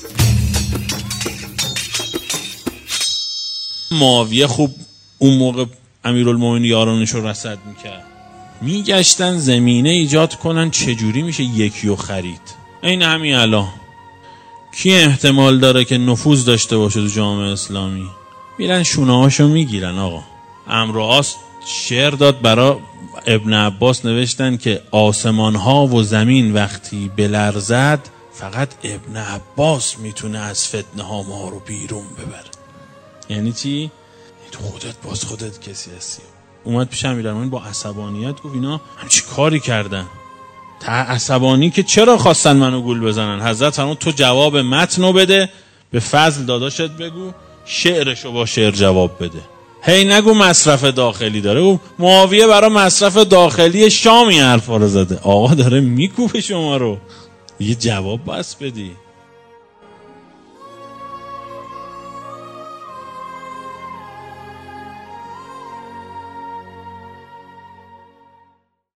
معاویه خوب اون موقع امیرالمومنین یارانش رو رصد میکرد، میگشتن زمینه ایجاد کنن چجوری میشه یکی رو خرید. این همین الان کی احتمال داره که نفوذ داشته باشه تو جامعه اسلامی؟ میرن شونه هاشو میگیرن. آقا عمرو عاص شعر داد برا ابن عباس، نوشتن که آسمان ها و زمین وقتی بلرزد فقط ابن عباس میتونه از فتنه ها ما رو بیرون ببره. یعنی چی؟ تو خودت کسی هستی. اومد پیش امیرالمومنین با عصبانیت گفت اینا همچی کاری کردن. عصبانی که چرا خواستن منو گول بزنن؟ حضرت فرمود تو جواب متنو بده، به فضل داداشت بگو شعرشو با شعر جواب بده. هی نگو مصرف داخلی داره. گفت معاویه برای مصرف داخلی شامی حرفا رو زده. آقا داره میکوبه شما رو، یه جواب بس بدی.